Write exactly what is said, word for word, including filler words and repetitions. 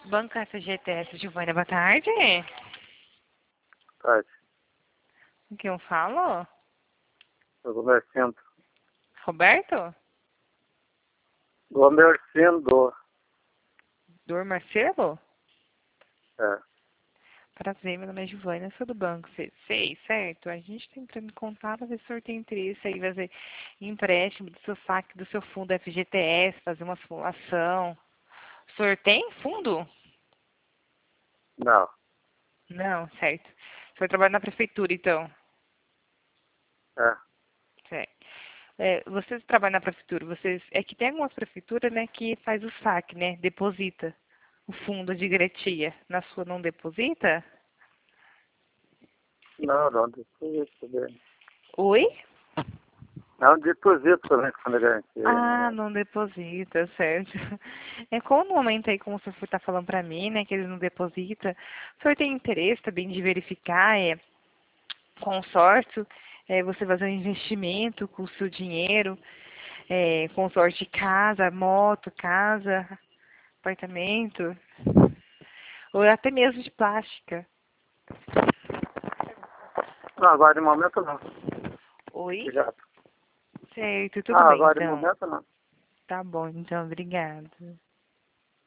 Banco F G T S, Giovânia, boa tarde. Tarde. Com quem eu falo? Gomercindo. Roberto? Gomercindo. Dor Marcelo? É. Prazer, meu nome é Giovânia, sou do banco C seis, certo? A gente está entrando em contato para ver se o senhor tem interesse aí, fazer empréstimo do seu saque, do seu fundo F G T S, fazer uma simulação. O senhor tem fundo? Não. Não, certo. O senhor trabalha na prefeitura, então? É. Certo. É, vocês trabalham na prefeitura, vocês. É que tem algumas prefeituras, né, que faz o saque, né? Deposita o fundo de garantia. Na sua não deposita? Não, não deposito também. Oi? Não deposito também quando é garantia. Ah, Né? não deposita, certo. É como no momento aí, como o senhor está falando para mim, né, que eles não depositam, o senhor tem interesse também de verificar, é, consórcio, é, você fazer um investimento com o seu dinheiro, é, consórcio de casa, moto, casa, apartamento, ou até mesmo de plástica. Não, agora de momento não. Oi? Obrigado. Certo, tudo Ah, bem agora de então. momento não. Tá bom, então, obrigada.